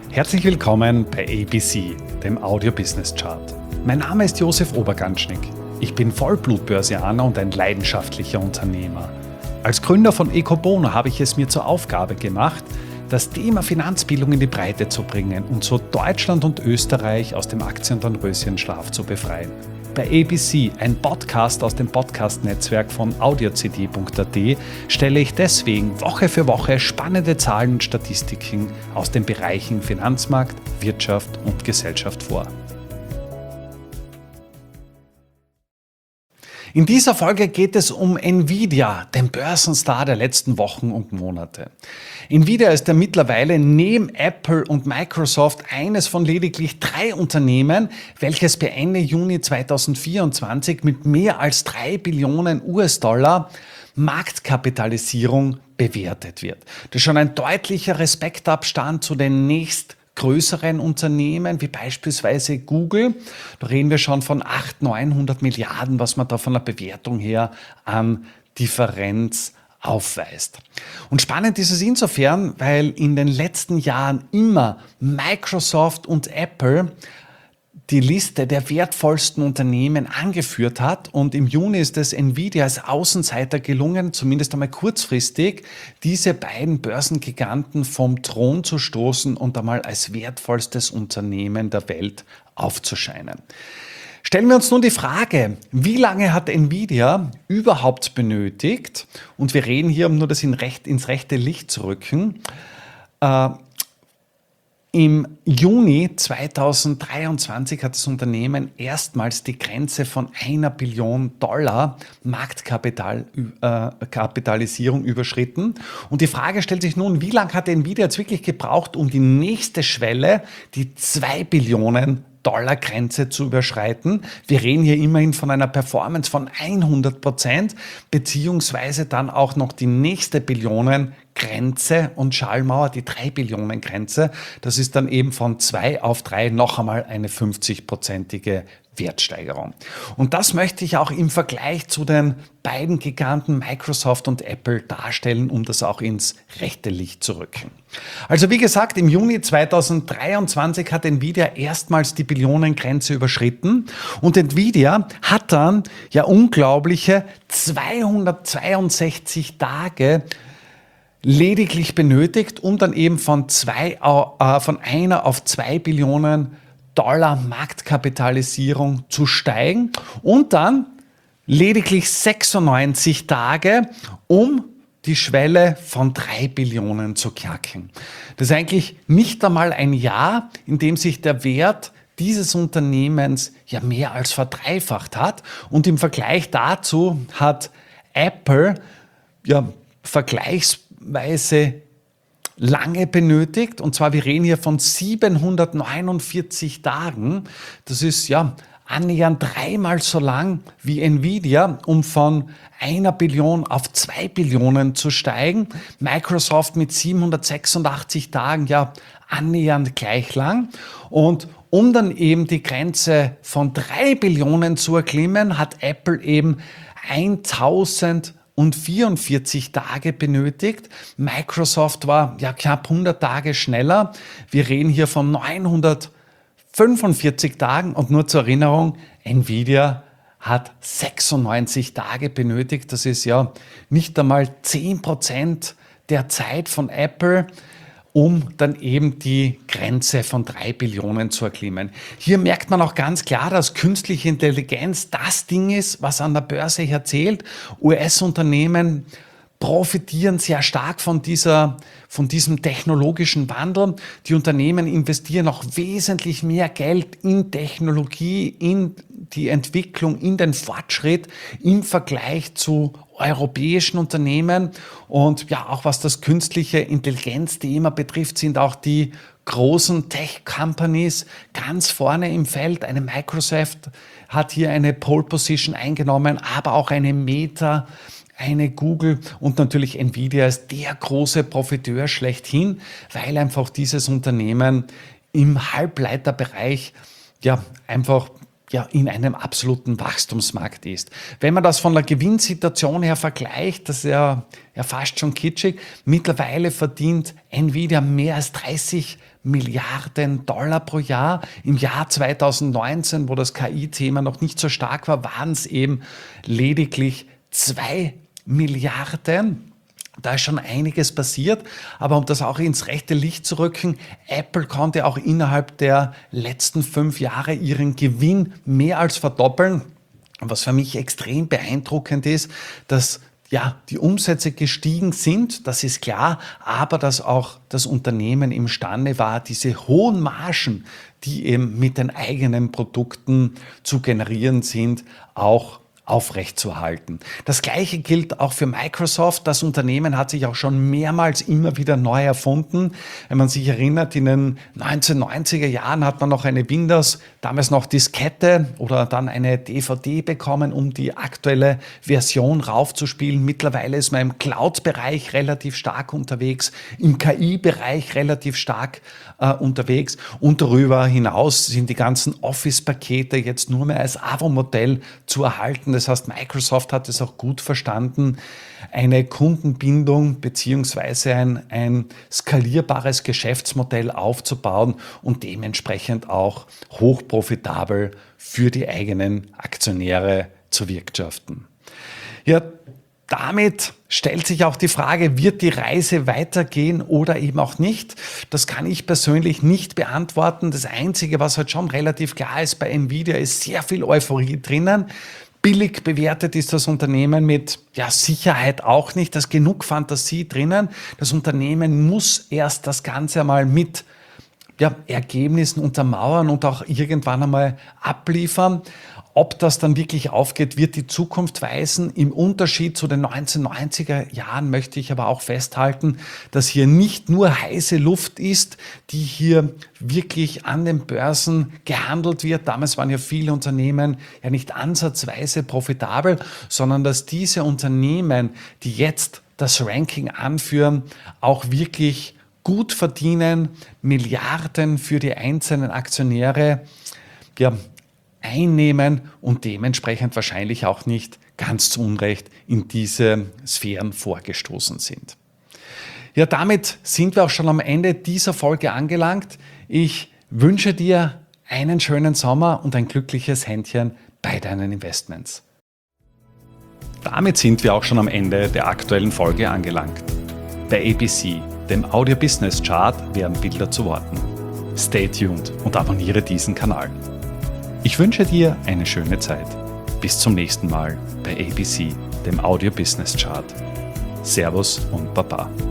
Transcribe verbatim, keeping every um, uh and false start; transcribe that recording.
Herzlich willkommen bei A B C, dem Audio Business Chart. Mein Name ist Josef Oberganschnick. Ich bin Vollblutbörsianer und ein leidenschaftlicher Unternehmer. Als Gründer von Ecobono habe ich es mir zur Aufgabe gemacht, das Thema Finanzbildung in die Breite zu bringen und so Deutschland und Österreich aus dem Aktien- und Dornröschenschlaf zu befreien. Bei A B C, ein Podcast aus dem Podcast-Netzwerk von audiocd punkt a t, stelle ich deswegen Woche für Woche spannende Zahlen und Statistiken aus den Bereichen Finanzmarkt, Wirtschaft und Gesellschaft vor. In dieser Folge geht es um Nvidia, den Börsenstar der letzten Wochen und Monate. Nvidia ist ja mittlerweile neben Apple und Microsoft eines von lediglich drei Unternehmen, welches per Ende Juni zweitausendvierundzwanzig mit mehr als drei Billionen US-Dollar Marktkapitalisierung bewertet wird. Das ist schon ein deutlicher Respektabstand zu den nächst größeren Unternehmen, wie beispielsweise Google. Da reden wir schon von achthundert, neunhundert Milliarden, was man da von der Bewertung her an Differenz aufweist. Und spannend ist es insofern, weil in den letzten Jahren immer Microsoft und Apple die Liste der wertvollsten Unternehmen angeführt hat, und im Juni ist es Nvidia als Außenseiter gelungen, zumindest einmal kurzfristig, diese beiden Börsengiganten vom Thron zu stoßen und einmal als wertvollstes Unternehmen der Welt aufzuscheinen. Stellen wir uns nun die Frage, wie lange hat Nvidia überhaupt benötigt, und wir reden hier, um nur das in recht, ins rechte Licht zu rücken, äh, im Juni zweitausenddreiundzwanzig hat das Unternehmen erstmals die Grenze von einer Billion Dollar Marktkapitalisierung überschritten. Und die Frage stellt sich nun, wie lange hat Nvidia jetzt wirklich gebraucht, um die nächste Schwelle, die zwei Billionen Dollar Grenze zu überschreiten? Wir reden hier immerhin von einer Performance von hundert Prozent, beziehungsweise dann auch noch die nächste Billionen-Grenze und Schallmauer, die drei Billionen Grenze. Das ist dann eben von zwei auf drei noch einmal eine fünfzig-prozentige Wertsteigerung. Und das möchte ich auch im Vergleich zu den beiden Giganten Microsoft und Apple darstellen, um das auch ins rechte Licht zu rücken. Also wie gesagt, im Juni zweitausenddreiundzwanzig hat Nvidia erstmals die Billionengrenze überschritten, und Nvidia hat dann ja unglaubliche zweihundertzweiundsechzig Tage lediglich benötigt, um dann eben von, zwei, äh, von einer auf zwei Billionen Dollar Marktkapitalisierung zu steigen, und dann lediglich sechsundneunzig Tage, um die Schwelle von drei Billionen zu knacken. Das ist eigentlich nicht einmal ein Jahr, in dem sich der Wert dieses Unternehmens ja mehr als verdreifacht hat, und im Vergleich dazu hat Apple ja vergleichsweise lange benötigt, und zwar wir reden hier von siebenhundertneunundvierzig Tagen. Das ist ja annähernd dreimal so lang wie Nvidia, um von einer Billion auf zwei Billionen zu steigen. Microsoft mit siebenhundertsechsundachtzig Tagen ja annähernd gleich lang. Und um dann eben die Grenze von drei Billionen zu erklimmen, hat Apple eben eintausend und vierundvierzig Tage benötigt. Microsoft war ja knapp hundert Tage schneller. Wir reden hier von neunhundertfünfundvierzig Tagen, und nur zur Erinnerung, Nvidia hat sechsundneunzig Tage benötigt. Das ist ja nicht einmal zehn Prozent der Zeit von Apple, um dann eben die Grenze von drei Billionen zu erklimmen. Hier merkt man auch ganz klar, dass künstliche Intelligenz das Ding ist, was an der Börse her zählt. U S-Unternehmen profitieren sehr stark von dieser, von diesem technologischen Wandel. Die Unternehmen investieren auch wesentlich mehr Geld in Technologie, in die Entwicklung, in den Fortschritt im Vergleich zu europäischen Unternehmen. Und ja, auch was das künstliche Intelligenz-Thema betrifft, sind auch die großen Tech-Companies ganz vorne im Feld. Eine Microsoft hat hier eine Pole-Position eingenommen, aber auch eine Meta, eine Google und natürlich Nvidia ist der große Profiteur schlechthin, weil einfach dieses Unternehmen im Halbleiterbereich ja einfach ja in einem absoluten Wachstumsmarkt ist. Wenn man das von der Gewinnsituation her vergleicht, das ist ja, ja fast schon kitschig. Mittlerweile verdient Nvidia mehr als dreißig Milliarden Dollar pro Jahr. Im Jahr zweitausendneunzehn, wo das K I-Thema noch nicht so stark war, waren es eben lediglich zwei Milliarden. Da ist schon einiges passiert, aber um das auch ins rechte Licht zu rücken, Apple konnte auch innerhalb der letzten fünf Jahre ihren Gewinn mehr als verdoppeln. Was für mich extrem beeindruckend ist, dass ja, die Umsätze gestiegen sind, das ist klar, aber dass auch das Unternehmen imstande war, diese hohen Margen, die eben mit den eigenen Produkten zu generieren sind, auch aufrechtzuerhalten. Das Gleiche gilt auch für Microsoft. Das Unternehmen hat sich auch schon mehrmals immer wieder neu erfunden. Wenn man sich erinnert, in den neunzehnhundertneunziger Jahren hat man noch eine Windows, damals noch Diskette oder dann eine D V D bekommen, um die aktuelle Version raufzuspielen. Mittlerweile ist man im Cloud-Bereich relativ stark unterwegs, im K I-Bereich relativ stark äh, unterwegs und darüber hinaus sind die ganzen Office-Pakete jetzt nur mehr als Avo-Modell zu erhalten. Das heißt, Microsoft hat es auch gut verstanden, eine Kundenbindung beziehungsweise ein, ein skalierbares Geschäftsmodell aufzubauen und dementsprechend auch hochprofitabel für die eigenen Aktionäre zu wirtschaften. Ja, damit stellt sich auch die Frage, wird die Reise weitergehen oder eben auch nicht? Das kann ich persönlich nicht beantworten. Das Einzige, was halt schon relativ klar ist bei Nvidia, ist sehr viel Euphorie drinnen. Billig bewertet ist das Unternehmen mit ja, Sicherheit auch nicht. Da ist genug Fantasie drinnen. Das Unternehmen muss erst das Ganze einmal mit ja, Ergebnissen untermauern und auch irgendwann einmal abliefern. Ob das dann wirklich aufgeht, wird die Zukunft weisen. Im Unterschied zu den neunzehnhundertneunziger Jahren möchte ich aber auch festhalten, dass hier nicht nur heiße Luft ist, die hier wirklich an den Börsen gehandelt wird. Damals waren ja viele Unternehmen ja nicht ansatzweise profitabel, sondern dass diese Unternehmen, die jetzt das Ranking anführen, auch wirklich gut verdienen, Milliarden für die einzelnen Aktionäre ja, einnehmen und dementsprechend wahrscheinlich auch nicht ganz zu Unrecht in diese Sphären vorgestoßen sind. Ja, damit sind wir auch schon am Ende dieser Folge angelangt. Ich wünsche dir einen schönen Sommer und ein glückliches Händchen bei deinen Investments. Damit sind wir auch schon am Ende der aktuellen Folge angelangt. Bei A B C, dem Audio Business Chart, werden Bilder zu Worten. Stay tuned und abonniere diesen Kanal. Ich wünsche dir eine schöne Zeit. Bis zum nächsten Mal bei A B C, dem Audio Business Chart. Servus und Baba.